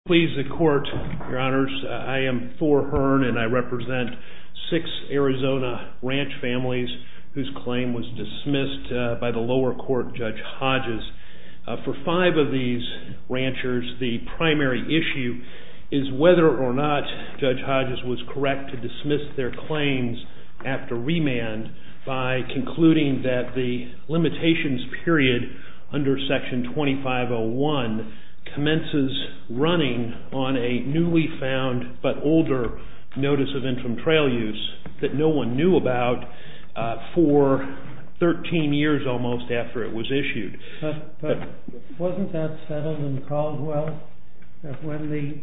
Please the court, your honors. I am Thor Hearn and I represent 6 Arizona ranch families whose claim was dismissed by the lower court, Judge Hodges. For 5 of these ranchers, the primary issue is whether or not Judge Hodges was correct to dismiss their claims after remand by concluding that the limitations period under Section 2501 commences running on a newly found but older notice of interim trail use that no one knew about for 13 years almost after it was issued. But wasn't that settled in Caldwell, that when the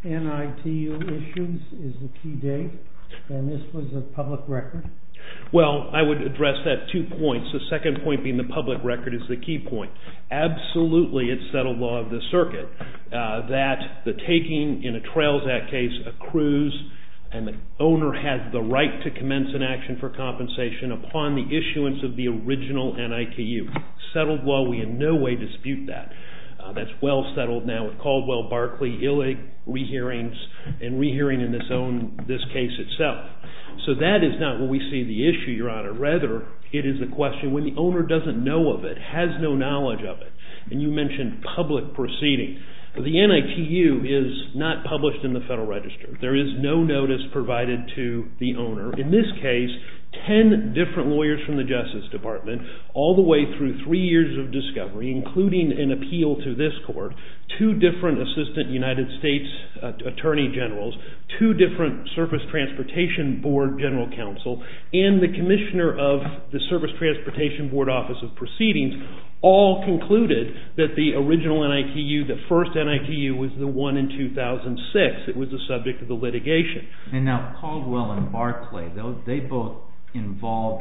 NITU issues is the key date, and this was a public record? Well, I would address that 2 points. The second point being the public record is the key point. Absolutely, it's settled law of the circuit that the taking in a Trails Act case accrues and the owner has the right to commence an action for compensation upon the issuance of the original NITU. Settled law, we in no way dispute that. That's well settled now with Caldwell, Barkley, Illig, rehearings, and rehearing in this case itself. So that is not what we see the issue, Your Honor. Rather, it is a question when the owner doesn't know of it, has no knowledge of it. And you mentioned public proceeding. The NITU is not published in the Federal Register. There is no notice provided to the owner. In this case, 10 different lawyers from the Justice Department, all the way through 3 years of discovery, including an appeal to this court, 2 different Assistant United States Attorney Generals, 2 different Surface Transportation Board General Counsel, and the Commissioner of the Surface Transportation Board Office of Proceedings all concluded that the original NITU, the first NITU, was the one in 2006. It was the subject of the litigation. And now Caldwell and Barkley, they both involved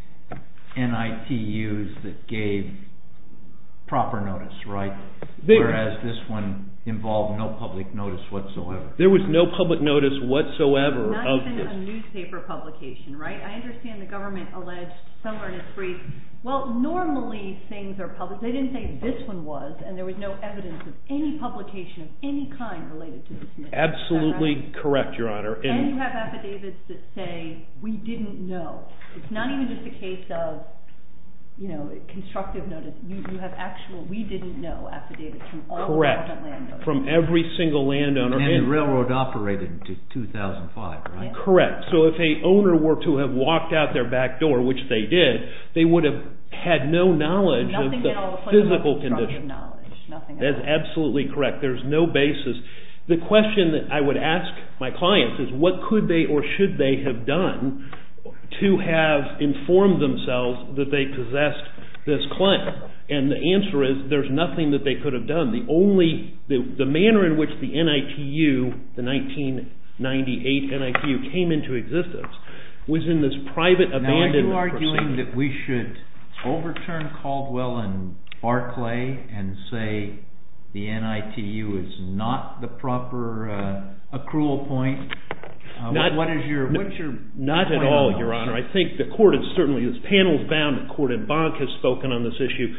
NITUs that gave proper notice, right? Whereas this one involved no public notice whatsoever. There was no public notice whatsoever. Not even a newspaper publication, right? I understand the government alleged somewhere in its brief, well, normally things are published. They didn't say this one was, and there was no evidence of any publication of any kind related to this mission. Absolutely correct, Your Honor. And you have affidavits that say, we didn't know. It's not even just a case of, constructive notice. You have actual, we didn't know affidavits from all the relevant landowners. From every single landowner. And the railroad operated until 2005, right? Correct. So if an owner were to have walked out their back door, which they did, they would have had no knowledge of the physical condition. That's absolutely correct. There's no basis. The question that I would ask my clients is, what could they or should they have done to have informed themselves that they possessed this claim? And the answer is, there's nothing that they could have done. The manner in which the NITU, the 1998 NITU, came into existence was in this private abandonment. Now, are you arguing that we should overturn Caldwell and Barkley and say the NITU is not the proper accrual point? What's your not at all, Your Honor. I think the court is certainly, this panel is bound, the court in Bonk has spoken on this issue.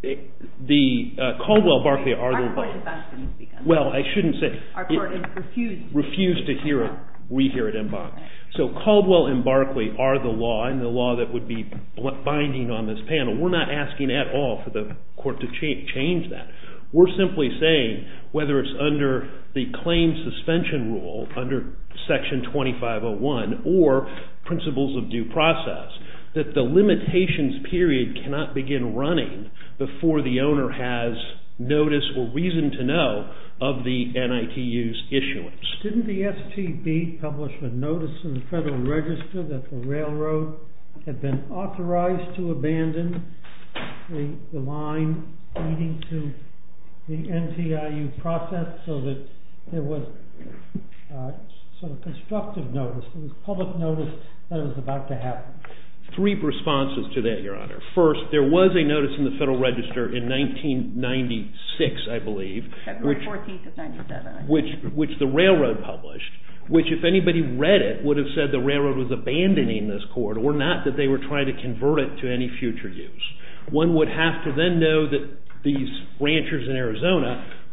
The Caldwell-Barkley are the... Our court in Bonk didn't speak on it. Well, I shouldn't say... Our court refused to hear it, rehear it in Bonk. So Caldwell and Barkley are the law, and the law that would be binding on this panel. We're not asking at all for the court to change that. We're simply saying, whether it's under the claim suspension rule, under Section 2501, or principles of due process, that the limitations period cannot begin running before the owner has notice or reason to know of the NITU's issuance. Didn't the STB publish a notice in the Federal Register that the railroad had been authorized to abandon the line leading to the NTIU process, so that there was sort of constructive notice, there was public notice that it was about to happen? 3 responses to that, Your Honor. First, there was a notice in the Federal Register in 1996, I believe. February 14th of 97. Which the railroad published, which if anybody read it would have said the railroad was abandoning this corridor, not that they were trying to convert it to any future use. One would have to then know that these ranchers in Arizona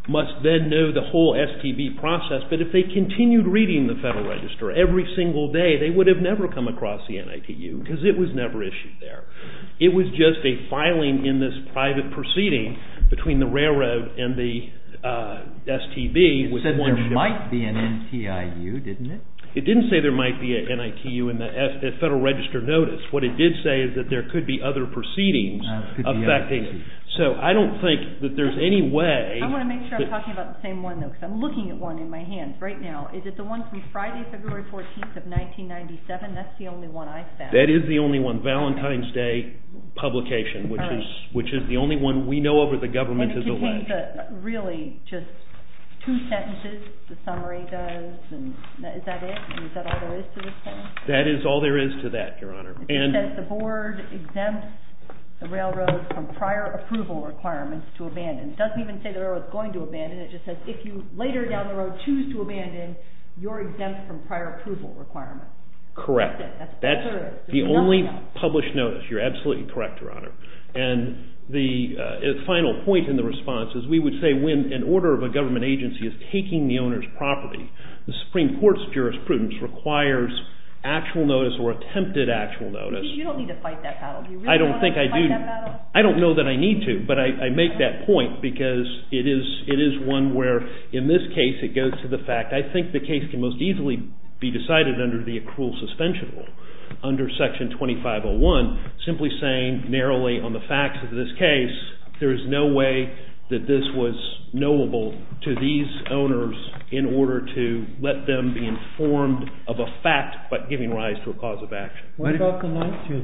must then know the whole STB process. But if they continued reading the Federal Register every single day, they would have never come across the NITU because it was never issued there. It was just a filing in this private proceeding between the railroad and the STB. It said there might be an NTIU, didn't it? It didn't say there might be an NITU in the Federal Register notice. What it did say is that there could be other proceedings affecting it. So I don't think that there's any way... I want to make sure I'm talking about the same one, though, because I'm looking at one in my hands right now. Is it the one from Friday, February 14th of 1997? That's the only one I found. That is the only one, Valentine's Day publication, which is the only one we know of where the government has alleged. And it contains really just 2 sentences, the summary does, and is that it? And is that all there is to this thing? That is all there is to that, Your Honor. It says the board exempts the railroad from prior approval requirements to abandon. It doesn't even say the railroad's going to abandon. It just says if you later down the road choose to abandon, you're exempt from prior approval requirements. Correct. That's all there is. The only published notice. You're absolutely correct, Your Honor. And the final point in the response is we would say when an order of a government agency is taking the owner's property, the Supreme Court's jurisprudence requires actual notice or attempted actual notice. You don't need to fight that battle. Do you really I don't think I do. That battle? I don't know that I need to, but I make that point because it is one where, in this case, it goes to the fact I think the case can most easily be decided under the accrual suspension rule, under Section 2501, simply saying narrowly on the facts of this case, there is no way that this was knowable to these owners in order to let them be informed of a fact but giving rise to a cause of action. What about the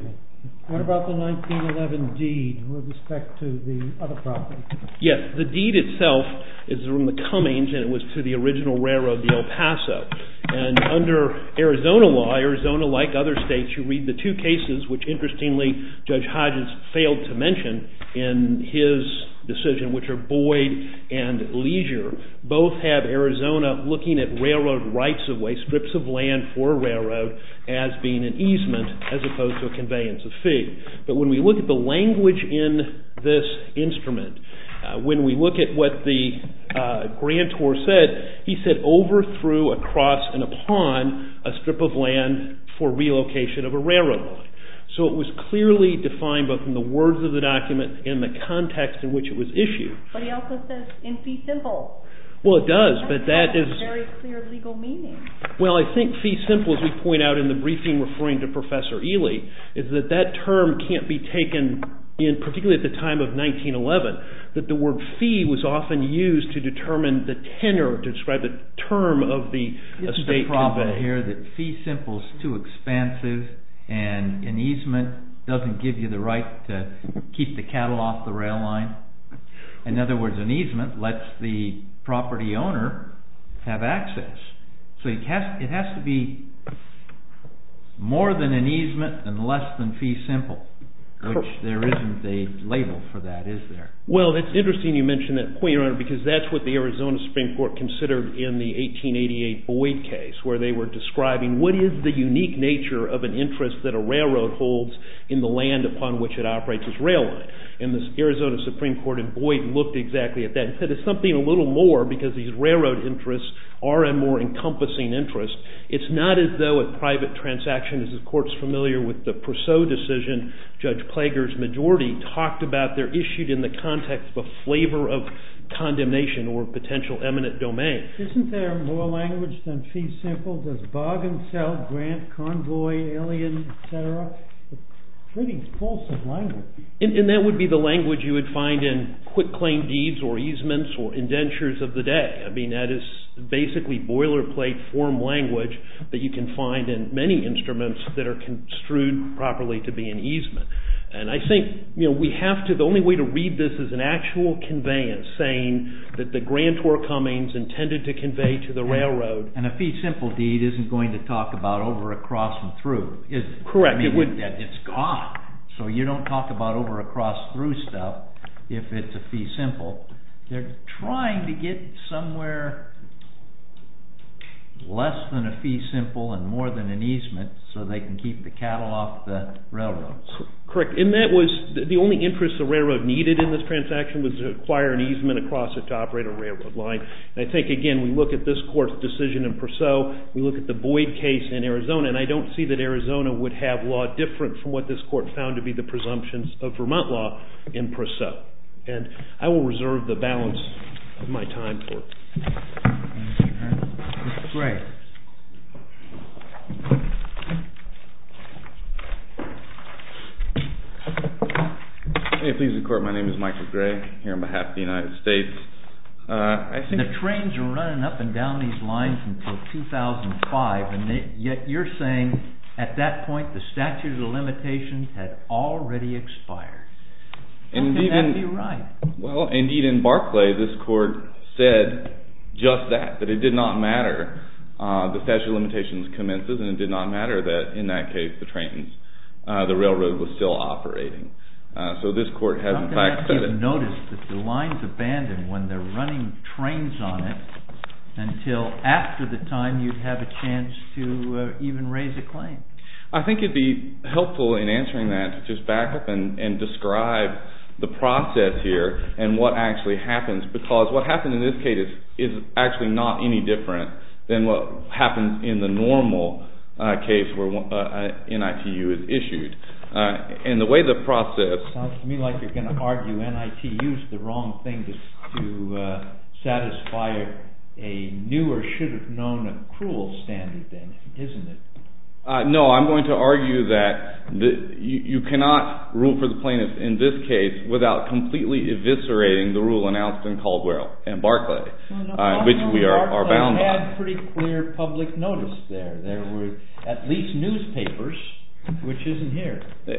1911 deed with respect to the other property? Yes, the deed itself is from the Cummings, and it was to the original railroad, the El Paso. And under Arizona law, Arizona, like other states, you read the 2 cases, which interestingly Judge Hodges failed to mention in his decision, which are Boyd and Leisure. Both have Arizona looking at railroad rights-of-way, strips of land for a railroad, as being an easement as opposed to a conveyance of fee. But when we look at the language in this instrument, when we look at what the grantor said, he said overthrew, across, and upon a strip of land for relocation of a railroad line. So it was clearly defined both in the words of the document and the context in which it was issued. But he also says in fee simple. Well, it does, but that is... very clear legal meaning. Well, I think fee simple, as we point out in the briefing referring to Professor Ely, is that term can't be taken in, particularly at the time of 1911, that the word fee was often used to determine the tenor, to describe the term of the estate convey. Isn't the problem here that fee simple is too expansive and an easement doesn't give you the right to keep the cattle off the rail line? In other words, an easement lets the property owner have access. So it has to be more than an easement and less than fee simple, which there isn't a label for that, is there? Well, it's interesting you mention that point, Your Honor, because that's what the Arizona Supreme Court considered in the 1888 Boyd case, where they were describing what is the unique nature of an interest that a railroad holds in the land upon which it operates its rail line. And the Arizona Supreme Court in Boyd looked exactly at that and said it's something a little more because these railroad interests are a more encompassing interest. It's not as though a private transaction, as the Court's familiar with the Prousseau decision, Judge Plager's majority talked about they're issued in the context of a flavor of condemnation or potential eminent domain. Isn't there more language than fee simple? Does bargain, sell, grant, convoy, alien, etc.? Pretty fulsome language. And that would be the language you would find in quitclaim deeds or easements or indentures of the day. I mean, that is basically boilerplate form language that you can find in many instruments that are construed properly to be an easement. And I think, we have to, the only way to read this is an actual conveyance saying that the grantor Cummings intended to convey to the railroad. And a fee simple deed isn't going to talk about over, across, and through, is it? Correct. It's gone. So you don't talk about over, across, through stuff if it's a fee simple. They're trying to get somewhere less less than a fee simple and more than an easement so they can keep the cattle off the railroads. Correct. And that was the only interest the railroad needed in this transaction was to acquire an easement across it to operate a railroad line. And I think, again, we look at this court's decision in Purcell, we look at the Boyd case in Arizona, and I don't see that Arizona would have law different from what this court found to be the presumptions of Vermont law in Purcell. And I will reserve the balance of my time for Mr. Gray. Hey, please, the court. My name is Michael Gray, here on behalf of the United States. I think the trains are running up and down these lines until 2005, and yet you're saying at that point the statute of limitations had already expired. How can that be right? Well, indeed, in Barclay, this court said just that it did not matter. The statute of limitations commences, and it did not matter that, in that case, the railroad was still operating. So this court has, in fact, said it. How can that give notice that the line's abandoned when they're running trains on it until after the time you'd have a chance to even raise a claim? I think it'd be helpful in answering that to just back up and describe the process here and what actually happens, because what happened in this case is actually not any different than what happens in the normal case where NITU is issued. And the way the process... Sounds to me like you're going to argue NITU's the wrong thing to satisfy a new or should have known accrual standard then, isn't it? No, I'm going to argue that you cannot rule for the plaintiffs in this case without completely eviscerating the rule announced in Caldwell and Barclay, which we are bound by. Barclay had pretty clear public notice there. There were at least newspapers, which isn't here.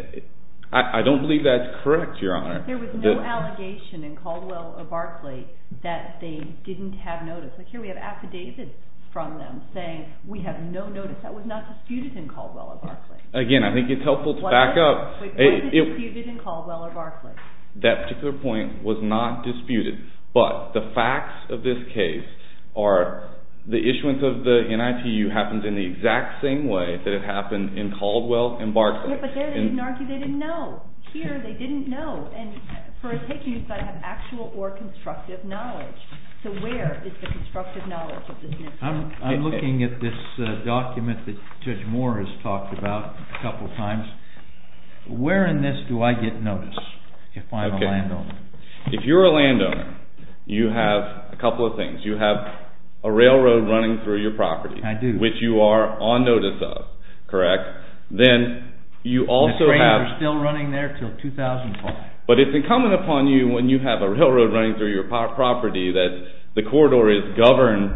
I don't believe that's correct, Your Honor. There was no allegation in Caldwell or Barclay that they didn't have notice. Like here we have affidavits from them saying we have no notice. That was not disputed in Caldwell or Barclay. Again, I think it's helpful to back up. Was it disputed in Caldwell or Barclay? That particular point was not disputed, but the facts of this case are the issuance of the NITU happens in the exact same way that it happened in Caldwell and Barclay. Yeah, but there they didn't argue they didn't know. Here they didn't know, and for a taking you've got to have actual or constructive knowledge. So where is the constructive knowledge of this NITU? I'm looking at this document that Judge Moore has talked about a couple times. Where in this do I get notice if I'm a landowner? If you're a landowner, you have a couple of things. You have a railroad running through your property. I do. Which you are on notice of, correct? Then you also the trains have... are still running there till 2005. But it's incumbent upon you when you have a railroad running through your property that the corridor is governed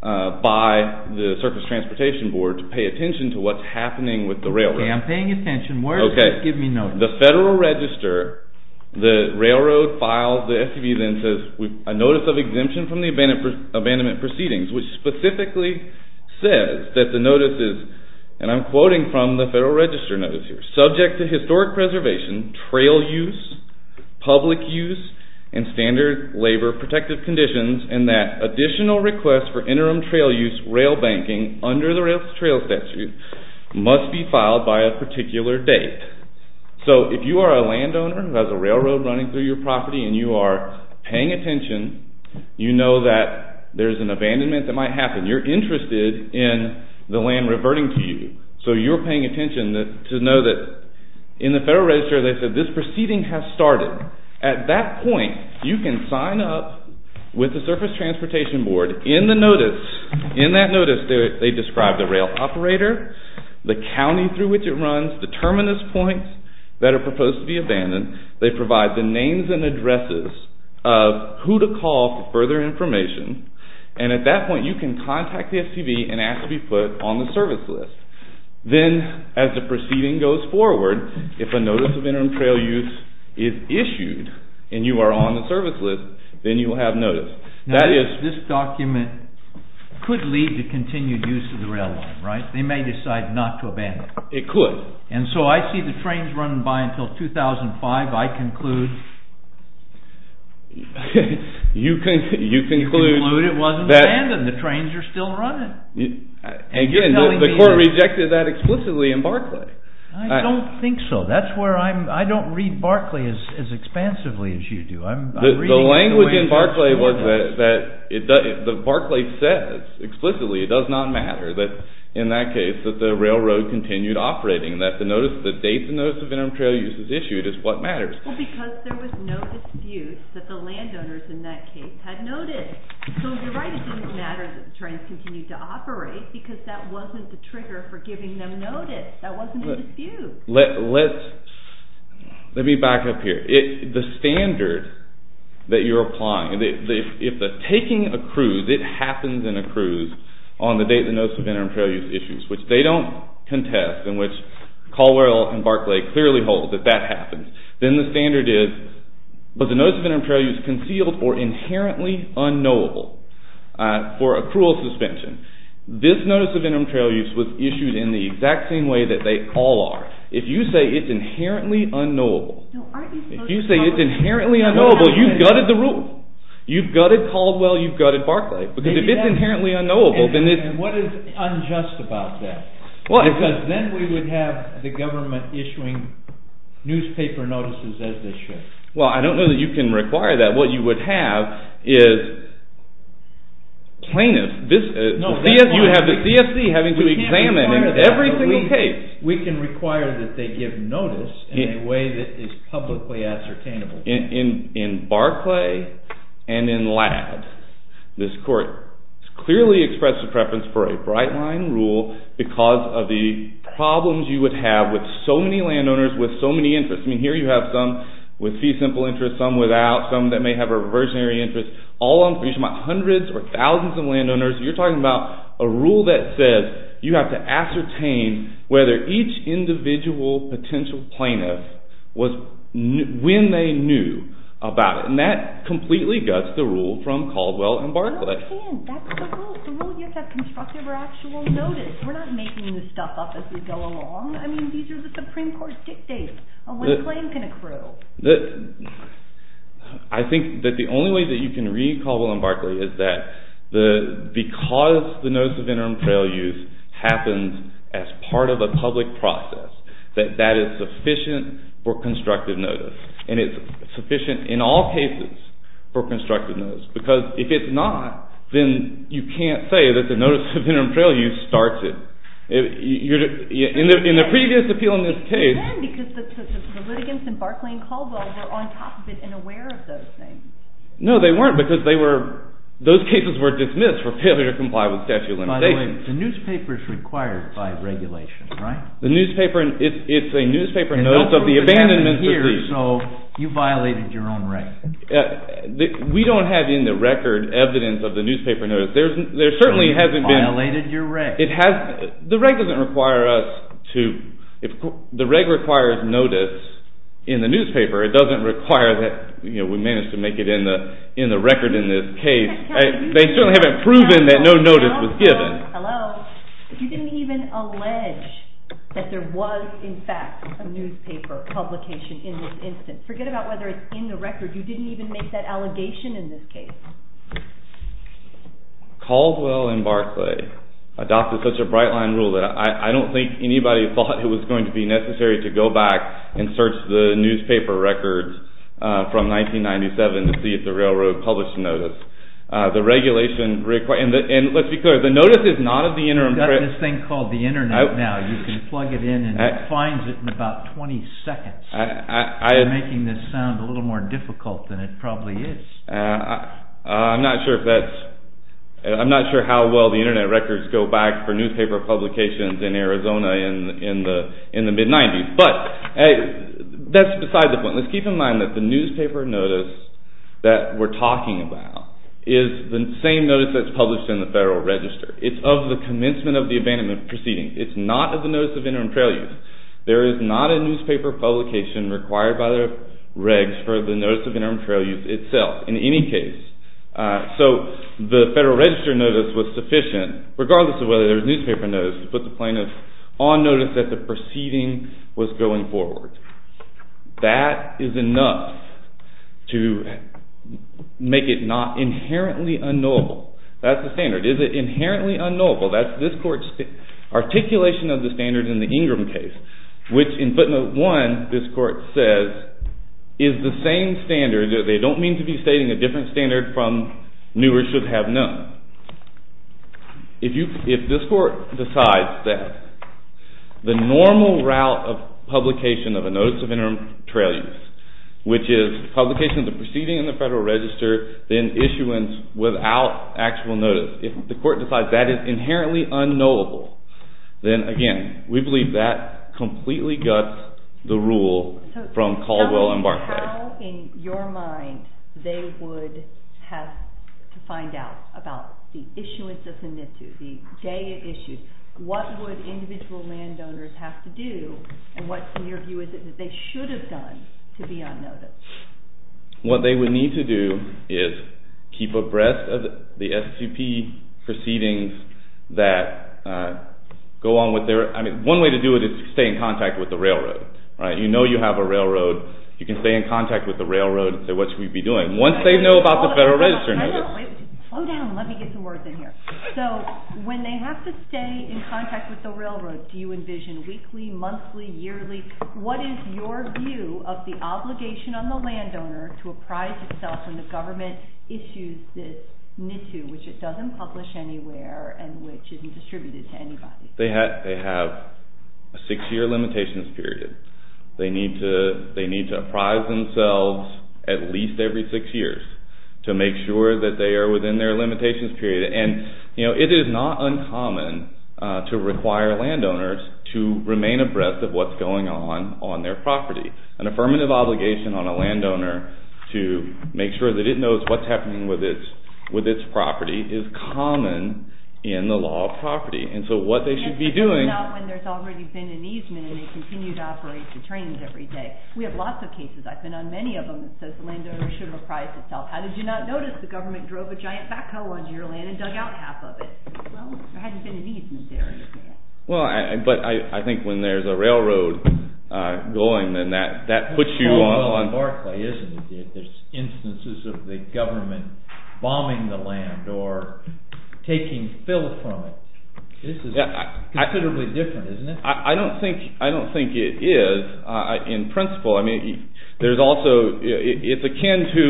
by the Surface Transportation Board to pay attention to what's happening with the railroad. Okay, I'm paying attention. Where does this give me notice? The Federal Register, the railroad files, the STB then says a notice of exemption from the abandonment proceedings, which specifically says that the notice is, and I'm quoting from the Federal Register notice here, subject to historic preservation, trail use, public use, and standard labor protective conditions, and that additional requests for interim trail use rail banking under the rail trail statute must be filed by a particular date. So if you are a landowner who has a railroad running through your property and you are paying attention, you know that there's an abandonment that might happen. You're interested in the land reverting to you. So you're paying attention to know that in the Federal Register they said this proceeding has started. At that point, you can sign up with the Surface Transportation Board. In that notice, they describe the rail operator, the county through which it runs, the terminus points that are proposed to be abandoned. They provide the names and addresses of who to call for further information. And at that point, you can contact the STB and ask to be put on the service list. Then, as the proceeding goes forward, if a notice of interim trail use is issued and you are on the service list, then you will have notice. Now, this document could lead to continued use of the rail line, right? They may decide not to abandon it. It could. And so I see the trains running by until 2005. I conclude... You conclude it wasn't that, abandoned. The trains are still running. Again, the court rejected that explicitly in Barclay. I don't think so. That's where I don't read Barclay as expansively as you do. The language in Barclay was that Barclay says explicitly it does not matter that in that case that the railroad continued operating, that the date the notice of interim trail use is issued is what matters. Well, because there was no dispute that the landowners in that case had notice. So you're right, it didn't matter that the trains continued to operate because that wasn't the trigger for giving them notice. That wasn't in dispute. Let me back up here. The standard that you're applying, if the taking accrues, it happens and accrues on the date the notice of interim trail use issues, which they don't contest, in which Caldwell and Barclay clearly hold that happens, then the standard is, was the notice of interim trail use concealed or inherently unknowable for accrual suspension? This notice of interim trail use was issued in the exact same way that they all are. If you say it's inherently unknowable, you've gutted the rule. You've gutted Caldwell, you've gutted Barclay. Because if it's inherently unknowable, then it's... And what is unjust about that? Because then we would have the government issuing newspaper notices as they should. Well, I don't know that you can require that. What you would have is plaintiffs. You have the CFC having to examine in every single case. We can require that they give notice in a way that is publicly ascertainable. In Barclay and in Ladd, this court clearly expressed a preference for a bright line rule because of the problems you would have with so many landowners with so many interests. I mean, here you have some with fee simple interest, some without, some that may have a reversionary interest. You're talking about hundreds or thousands of landowners. You're talking about a rule that says you have to ascertain whether each individual potential plaintiff was when they knew about it. And that completely guts the rule from Caldwell and Barclay. I understand. That's the rule. The rule, you have to have constructive or actual notice. We're not making this stuff up as we go along. I mean, these are the Supreme Court dictates on when a claim can accrue. I think that the only way that you can read Caldwell and Barclay is that because the notice of interim trail use happens as part of a public process, that is sufficient for constructive notice. And it's sufficient in all cases for constructive notice. Because if it's not, then you can't say that the notice of interim trail use starts it. In the previous appeal in this case... You can, because the litigants in Barclay and Caldwell were on top of it and aware of those things. No, they weren't, because those cases were dismissed for failure to comply with statute of limitations. By the way, the newspaper is required by regulation, right? The newspaper, it's a newspaper notice of the abandonment proceeding. So you violated your own reg. We don't have in the record evidence of the newspaper notice. There certainly hasn't been... Violated your reg. The reg doesn't require us to... The reg requires notice in the newspaper. It doesn't require that we managed to make it in the record in this case. They certainly haven't proven that no notice was given. Hello. You didn't even allege that there was, in fact, a newspaper publication in this instance. Forget about whether it's in the record. You didn't even make that allegation in this case. Caldwell and Barclay adopted such a bright line rule that I don't think anybody thought it was going to be necessary to go back and search the newspaper records from 1997 to see if the railroad published a notice. The regulation and let's be clear, the notice is not of the interim... You've got this thing called the internet now. You can plug it in and it finds it in about 20 seconds. You're making this sound a little more difficult than it probably is. I'm not sure if that's... I'm not sure how well the internet records go back for newspaper publications in Arizona in the mid-90s, but that's beside the point. Let's keep in mind that the newspaper notice that we're talking about is the same notice that's published in the Federal Register. It's of the commencement of the abandonment proceedings. It's not of the notice of interim trail use. There is not a newspaper publication required by the regs for the notice of interim trail use itself in any case. So the Federal Register notice was sufficient, regardless of whether there was newspaper notice, to put the plaintiff on notice that the proceeding was going forward. That is enough to make it not inherently unknowable. That's the standard. Is it inherently unknowable? That's this court's articulation of the standard in the Ingram case, which in footnote 1, this court says is the same standard. They don't mean to be stating a different standard from knew or should have known. If this court decides that the normal route of publication of a notice of interim trail use, which is publication of the proceeding in the Federal Register, then issuance without actual notice, if the court decides that is inherently unknowable, then again, we believe that completely guts the rule from Caldwell and Barclay. How, in your mind, they would have to find out about the issuance of the NITU, the day it issued? What would individual landowners have to do, and what, in your view, is it that they should have done to be on notice? What they would need to do is keep abreast of the SCP proceedings that go on with their. I mean, one way to do it is to stay in contact with the railroad. Right? You know you have a railroad. You can stay in contact with the railroad and say, what should we be doing? Once they know about the Federal Register notice. Slow down. Let me get some words in here. So when they have to stay in contact with the railroad, do you envision weekly, monthly, yearly? What is your view of the obligation on the landowner to apprise itself when the government issues this NITU, which it doesn't publish anywhere and which isn't distributed to anybody? They have a 6-year limitations period. They need to apprise themselves at least every 6 years to make sure that they are within their limitations period. And it is not uncommon to require landowners to remain abreast of what's going on their property. An affirmative obligation on a landowner to make sure that it knows what's happening with its property is common in the law of property. And so what they should be doing... Not when there's already been an easement and they continue to operate the trains every day. We have lots of cases, I've been on many of them, that says the landowner should have apprised itself. How did you not notice the government drove a giant backhoe onto your land and dug out half of it? Well, there hadn't been an easement there in advance. Well, I think when there's a railroad going, then that puts you on... Barclay, isn't it? There's instances of the government bombing the land or taking fill from it. This is considerably different, isn't it? I don't think it is in principle. I mean, there's also it's akin to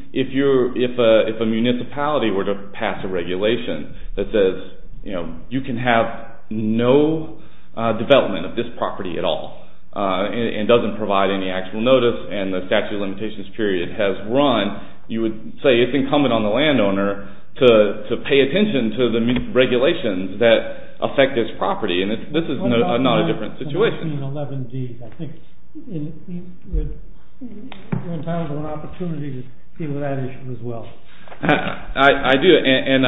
if a municipality were to pass a regulation that says you can have no development of this property at all and doesn't provide any actual notice, and the statute of limitations period has run. You would say it's incumbent on the landowner to pay attention to the regulations that affect his property, and this is not a different situation. 1911D, I think you're entitled to an opportunity to deal with that issue as well. I do, and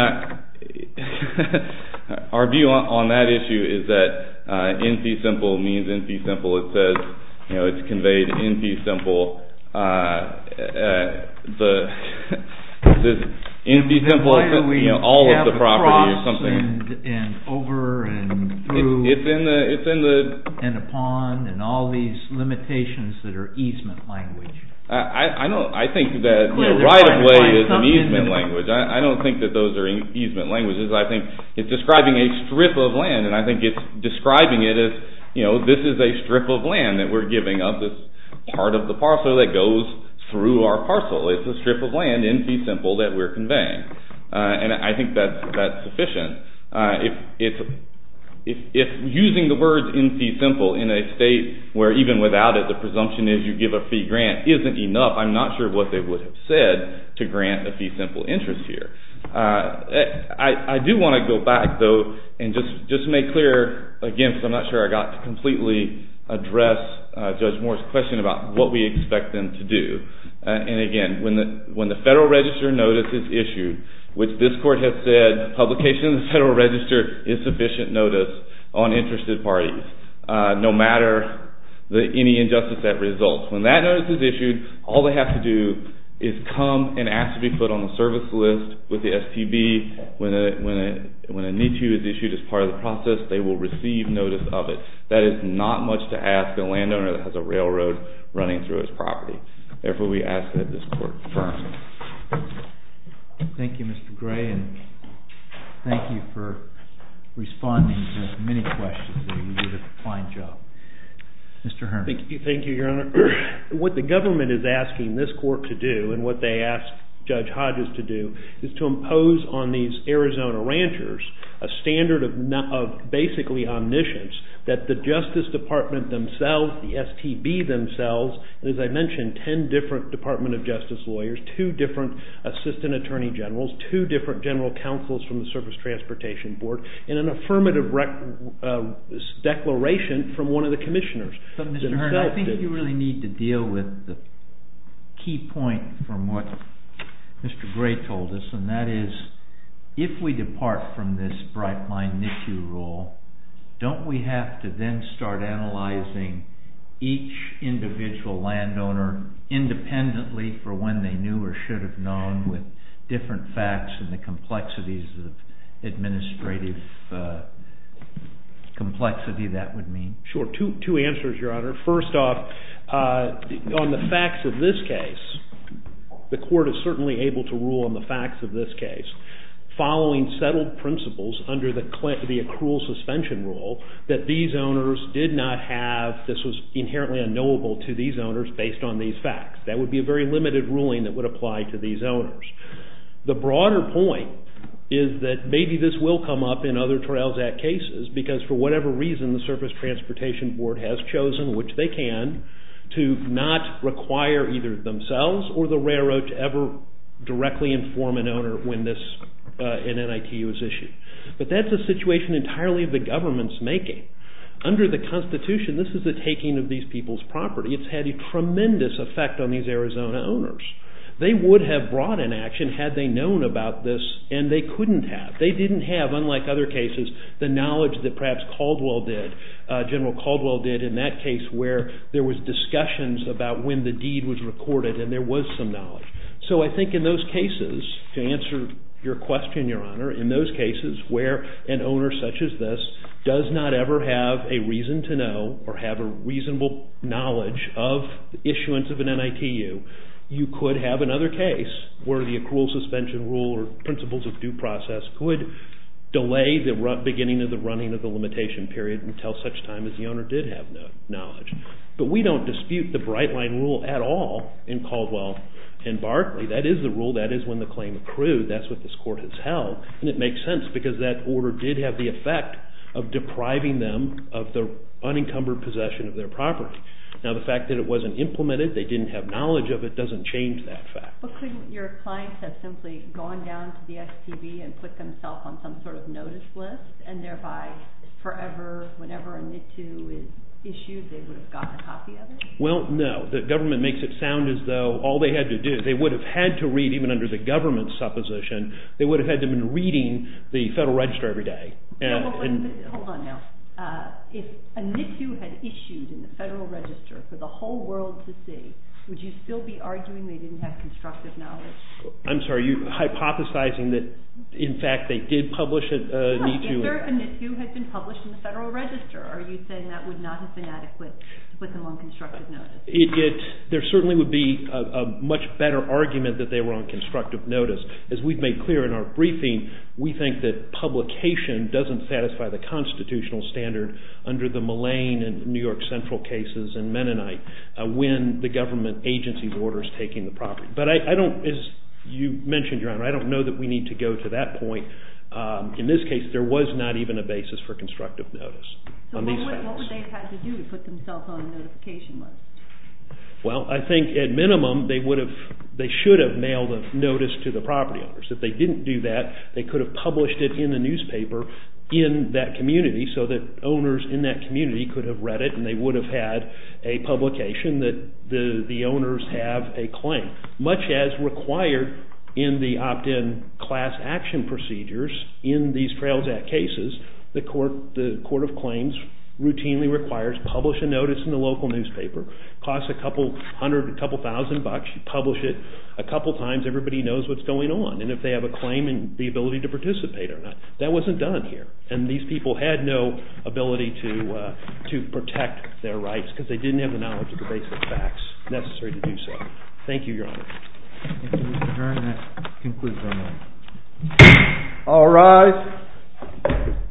our view on that issue is that in fee simple means in fee simple. It says it's conveyed in fee simple. In fee simple, all of the property or something, and over and through. It's in the and upon, and all these limitations that are easement language. I think that right of way is an easement language. I don't think that those are easement languages. I think it's describing a strip of land, and I think it's describing it as this is a strip of land that we're giving up. This part of the parcel that goes through our parcel. It's a strip of land in fee simple that we're conveying, and I think that's sufficient. If using the words in fee simple in a state where even without it the presumption is you give a fee grant isn't enough, I'm not sure what they would have said to grant a fee simple interest here. I do want to go back though and just make clear again, because I'm not sure I got to completely address Judge Moore's question about what we expect them to do. And again, when the Federal Register notice is issued, which this court has said publication of the Federal Register is sufficient notice on interested parties, no matter any injustice that results. When that notice is issued, all they have to do is come and ask to be put on the service list with the STB. When a NITU is issued as part of the process, they will receive notice of it. That is not much to ask a landowner that has a railroad running through his property. Therefore, we ask that this court affirm. Thank you, Mr. Gray, and thank you for responding to many questions there. You did a fine job. Mr. Herman. Thank you, Your Honor. What the government is asking this court to do, and what they asked Judge Hodges to do, is to impose on these Arizona ranchers a standard of basically omniscience that the Justice Department themselves, the STB themselves, and as I mentioned, 10 different Department of Justice lawyers, 2 different Assistant Attorney Generals, 2 different General Counsels from the Surface Transportation Board, and an affirmative declaration from one of the commissioners. But Mr. Herman, I think you really need to deal with the key point from what Mr. Gray told us, and that is, if we depart from this bright line NITU rule, don't we have to then start analyzing each individual landowner independently for when they knew or should have known, with different facts and the complexities of administrative complexity that would mean? Sure. Two answers, Your Honor. First off, on the facts of this case, the court is certainly able to rule on the facts of this case, following settled principles under the accrual suspension rule, that these owners did not have, this was inherently unknowable to these owners based on these facts. That would be a very limited ruling that would apply to these owners. The broader point is that maybe this will come up in other Trails Act cases, because for whatever reason the Surface Transportation Board has chosen, which they can, to not require either themselves or the railroad to ever directly inform an owner when an NITU is issued. But that's a situation entirely of the government's making. Under the Constitution, this is the taking of these people's property. It's had a tremendous effect on these Arizona owners. They would have brought an action had they known about this, and they couldn't have. They didn't have, unlike other cases, the knowledge that perhaps Caldwell did, General Caldwell did in that case, where there was discussions about when the deed was recorded and there was some knowledge. So I think in those cases, to answer your question, Your Honor, in those cases where an owner such as this does not ever have a reason to know or have a reasonable knowledge of the issuance of an NITU, you could have another case where the accrual suspension rule or principles of due process could delay the beginning of the running of the limitation period until such time as the owner did have knowledge. But we don't dispute the bright line rule at all in Caldwell and Barkley. That is the rule. That is when the claim accrued. That's what this court has held. And it makes sense because that order did have the effect of depriving them of the unencumbered possession of their property. Now, the fact that it wasn't implemented, they didn't have knowledge of it, doesn't change that fact. But couldn't your clients have simply gone down to the STB and put themselves on some sort of notice list, and thereby forever, whenever a NITU is issued, they would have gotten a copy of it? Well, no. The government makes it sound as though all they had to do, they would have had to read, even under the government's supposition, they would have had to have been reading the Federal Register every day. Hold on now. If a NITU had issued in the Federal Register for the whole world to see, would you still be arguing they didn't have constructive knowledge? I'm sorry, you're hypothesizing that, in fact, they did publish a NITU? If a NITU had been published in the Federal Register, are you saying that would not have been adequate to put them on constructive notice? There certainly would be a much better argument that they were on constructive notice. As we've made clear in our briefing, we think that publication doesn't satisfy the constitutional standard under the Mullane and New York Central cases and Mennonite when the government agency's orders taking the property. But I don't, as you mentioned, Your Honor, I don't know that we need to go to that point. In this case, there was not even a basis for constructive notice. So what would they have had to do to put themselves on a notification list? Well, I think at minimum they should have mailed a notice to the property owners. If they didn't do that, they could have published it in the newspaper in that community so that owners in that community could have read it, and they would have had a publication that the owners have a claim, much as required in the opt-in class action procedures in these Trails Act cases. The Court of Claims routinely requires publish a notice in the local newspaper, costs a couple $100, a couple $1,000. You publish it a couple times, everybody knows what's going on, and if they have a claim and the ability to participate or not. That wasn't done here, and these people had no ability to protect their rights because they didn't have the knowledge of the basic facts necessary to do so. Thank you, Your Honor. Thank you, Mr. Hearn. That concludes our meeting. All rise.